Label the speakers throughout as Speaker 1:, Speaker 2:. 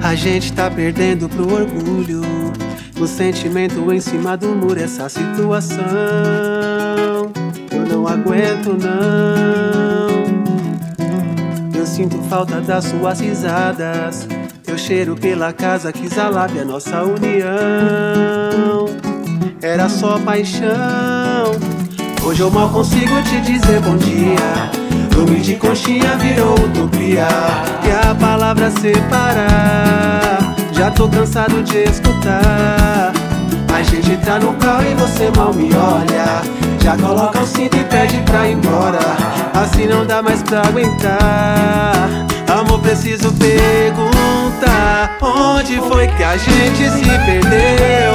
Speaker 1: A gente tá perdendo pro orgulho, o sentimento em cima do muro. Essa situação eu não aguento não. Eu sinto falta das suas risadas, teu cheiro pela casa que exalava a nossa união. Era só paixão. Hoje eu mal consigo te dizer bom dia. Dormir de conchinha virou utopia. E a palavra separar, já tô cansado de escutar. A gente tá no carro e você mal me olha, já coloca o cinto e pede pra ir embora. Assim não dá mais pra aguentar. Amor, preciso perguntar: onde foi que a gente se perdeu?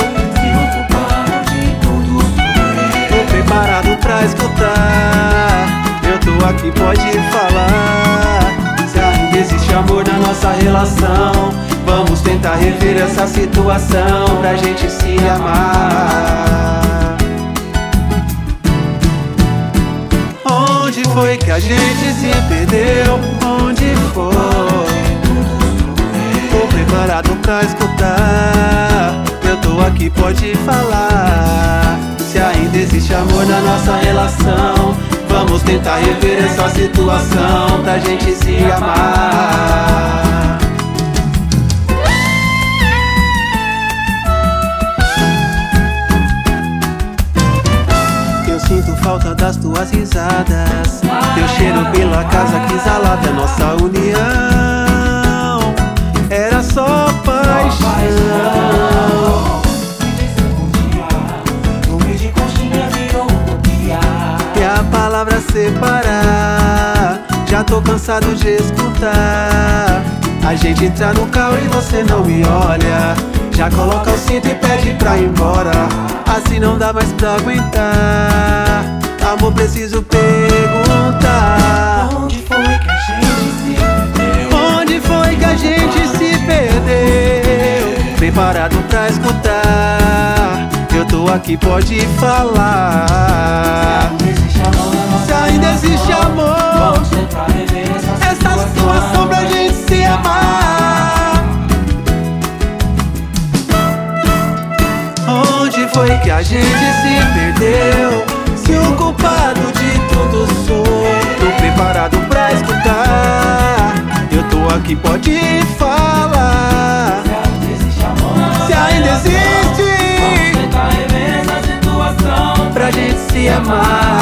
Speaker 1: Tô preparado pra escutar. Eu tô aqui, pode falar. Se ainda existe amor na nossa relação, vamos tentar rever essa situação pra gente se amar. Onde foi que a gente se perdeu? Onde foi? Tô preparado pra escutar. Eu tô aqui, pode falar. Se ainda existe amor na nossa relação, vamos tentar rever essa situação pra gente se amar. Eu sinto falta das tuas risadas, teu cheiro pela casa que exalava a nossa união. Era só paixão. A palavra separar, já tô cansado de escutar. A gente entra no carro e você não me olha, já coloca o cinto e pede pra ir embora. Assim não dá mais pra aguentar. Amor, preciso perguntar:
Speaker 2: onde foi que a gente se perdeu?
Speaker 1: Onde foi que a gente se perdeu? Preparado pra escutar. Eu tô aqui, pode falar. Se ainda existe amor,
Speaker 2: vamos tentar rever
Speaker 1: essa situação pra gente se amar. Onde foi que a gente se perdeu? Se o culpado de tudo sou, tô preparado pra escutar. Eu tô aqui, pode falar. Se ainda existe,
Speaker 2: vamos tentar rever essa situação
Speaker 1: pra gente se amar.